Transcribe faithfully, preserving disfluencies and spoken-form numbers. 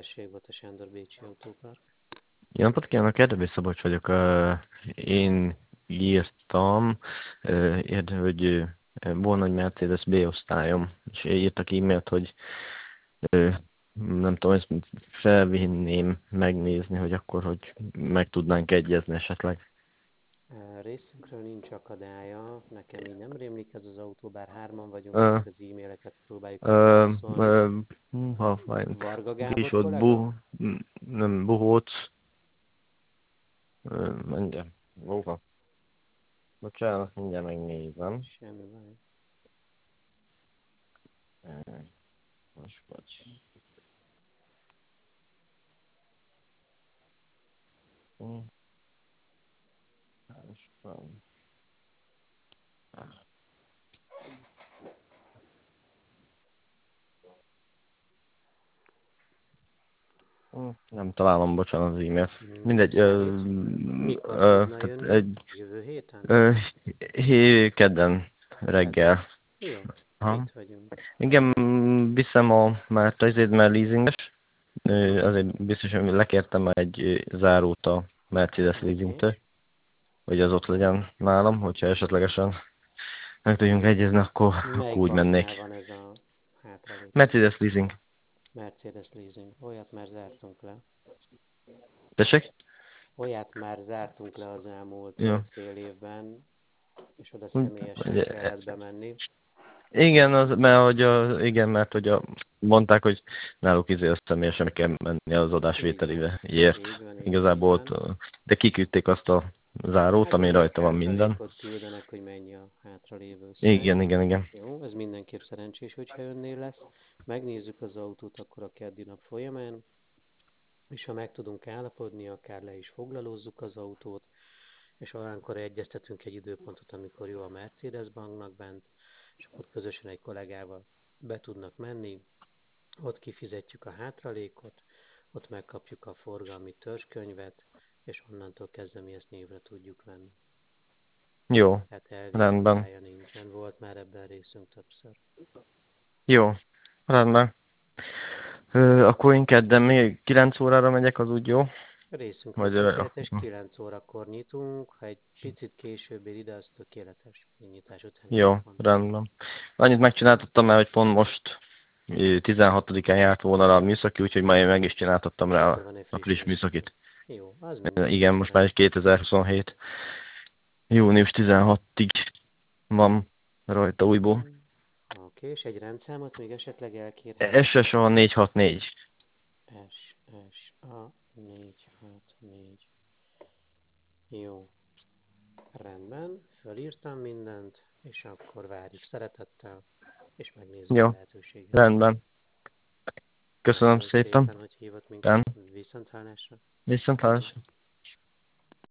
Tessék, Bota Sándor, Bécsi Autópark. Jó napot kívánok, Erdős Szabolcs vagyok. Ö, Én írtam, ö, érd- hogy ö, volna egy Mercedes B-osztályom, és írtak e-mailt, hogy ö, nem tudom, ezt felvinném megnézni, hogy akkor, hogy meg tudnánk egyezni esetleg. Részünkről nincs akadálya, nekem így nem rémlik ez az autó, bár hárman vagyunk, Ö, mindig az e-maileket próbáljuk ö, megválaszolni. ö, hú, ha, vagy, Varga ki is Gábor volt, kollega? Bu, nem, Buhóc, ö, mindjárt, Buha. Bocsánat, mindjárt megnézem. Semmi baj. Ö, Most vagy. Hm, most van. Hm, Nem találom, bocsánat, az e-mailt. Hmm, Mindegy, ö, számít. Mikor ö, tudna tehát jönni? egy Jövő héten? ö, hé, kedden Kedden. reggel. Jó, Aha. itt vagyunk. Igen, viszem a, mert azért, mert leasinges, Uh-huh. ö, azért biztos, hogy lekértem egy ö, zárót a Mercedes Oké. leasingtől, hogy az ott legyen nálam, hogyha esetlegesen meg tudjunk egyezni, akkor, akkor Melyik úgy banknál mennék. van ez a hátralék? Mercedes leasing. Mercedes Leasing. Olyat már zártunk le. Tessék? Olyat már zártunk le az elmúlt ö, Jó. fél évben, és oda Hm, személyesen ugye, kellett bemenni. Igen, az, mert hogy a, igen, mert hogy a, mondták, hogy náluk izé azt személyesen meg kell menni az Így van. adásvételibe. Ért. Így van, így van, így Igazából ott, van. ö, de kiküldték azt a zárót, Hát ami ugye egy rajta van minden. hátralékot küldenek, hogy mennyi a hátralévő összeg. Igen, igen, igen. Jó, ez mindenképp szerencsés, hogyha önnél lesz. Megnézzük az autót akkor a keddi nap folyamán, és ha meg tudunk állapodni, akár le is foglalózzuk az autót, és olyankor egyeztetünk egy időpontot, amikor jó a Mercedes banknak bent, és akkor közösen egy kollégával be tudnak menni, ott kifizetjük a hátralékot, ott megkapjuk a forgalmi törzskönyvet, és onnantól kezdve mi ezt névre tudjuk venni. Jó, Tehát elvi rendben. akadálya nincsen, volt már ebben részünk többször. Jó, rendben. Ö, akkor én kedden még kilenc órára megyek, az úgy jó? A részünkről Vagy, ö, tökéletes, kilenc órakor nyitunk, ha egy picit később ér ide, az tökéletes, nyitás után is jó, itt van. rendben. Annyit megcsináltattam már, hogy pont most ö, tizenhatodikán járt volna rá a műszaki, úgyhogy majd meg is csináltattam rá Akkor a, van egy a friss friss műszaki. műszakit. Jó, az Igen, most már mindenképpen. egy kétezer-huszonhét. június tizenhatodikáig van rajta újból. Mm. Oké, és egy rendszámot még esetleg elkérhetek? es es a négy hat négy. S, S, A, négy, hat, négy. Jó, rendben, fölírtam mindent, és akkor várjuk szeretettel, és megnézzük a Jó, lehetőségeket. rendben. Köszönöm Köszönöm szépen. szépen, hogy hívott minket Ben. viszonthallásra. Viszont hallásra.